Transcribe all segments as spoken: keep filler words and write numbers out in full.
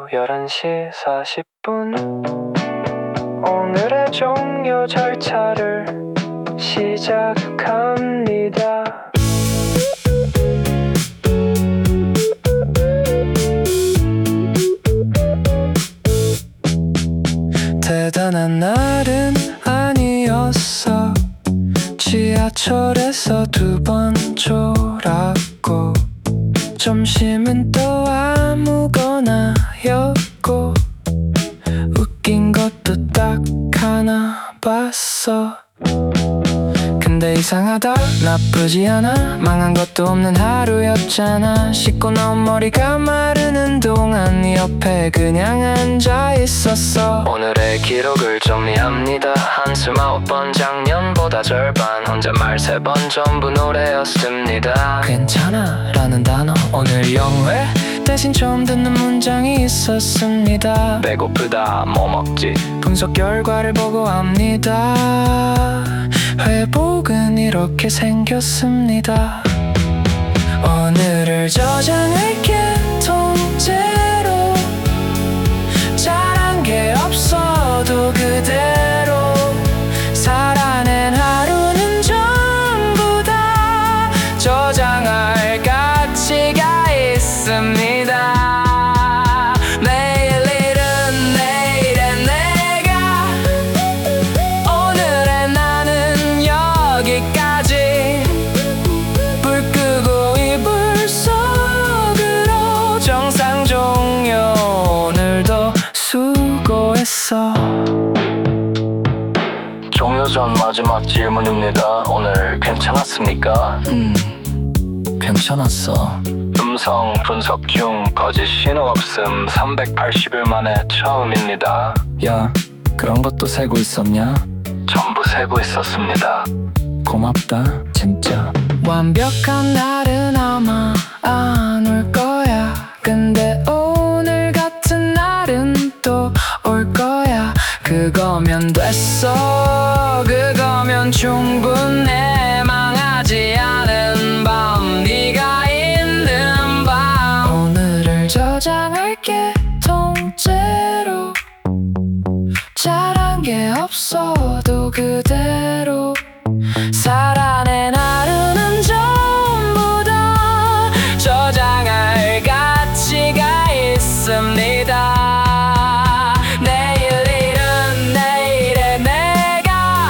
열한 시 사십 분 오늘의 종료 절차를 시작합니다. 대단한 날은 아니었어. 지하철에서 두 번 졸았고 점심은 또 아무거나였고 웃긴 것도 딱 하나 봤어. 근데 이상하다, 나쁘지 않아. 망한 것도 없는 하루였잖아. 씻고 나온 머리가 마르는 동안 네 옆에 그냥 앉아 있었어. 오늘의 기록을 정리합니다. 한숨 아홉 번, 작년보다 절반, 혼잣말 세 번, 전부 노래였습니다. 괜찮아 라는 단어, 오늘 영회 대신 처음 듣는 문장이 있었습니다. 배고프다, 뭐 먹지? 분석 결과를 보고 압니다. 회복은 이렇게 생겼습니다. 오늘을 저장할게 통째로. 잘한 게 없어도 그대로 살아낸 하루는 전부 다 저장할 가치가 있습니다. 종료 전 마지막 질문입니다. 오늘 괜찮았습니까? 음, 괜찮았어. 음성 분석 중 거짓 신호 없음. 삼백팔십 일 만에 처음입니다. 야, 그런 것도 세고 있었냐? 전부 세고 있었습니다. 고맙다, 진짜. 완벽한 날은 아마 안 올 거야. 근데 오늘 같은 날은 또 올 거야. 그거면 됐어, 그거면 충분해. 망하지 않은 밤, 네가 있는 밤. 오늘을 저장할게 통째로. 잘한 게 없어도 그대로 살아낸 하루는 전부 다 저장할 가치가 있습니다. 내일일은 내일의 내가,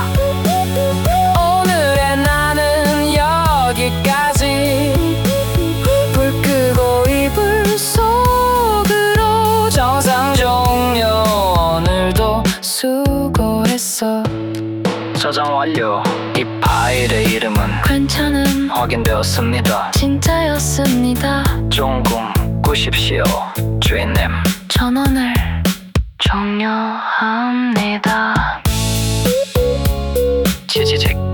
오늘의 나는 여기까지. 불 끄고 이불 속으로 정상 종료. 오늘도 수고했어. 저장 완료. 이 파일의 이름은 괜찮음 확인되었습니다. 진짜였습니다. 좀 꾸십시오, 주인님. 전원을 종료합니다. 지지직.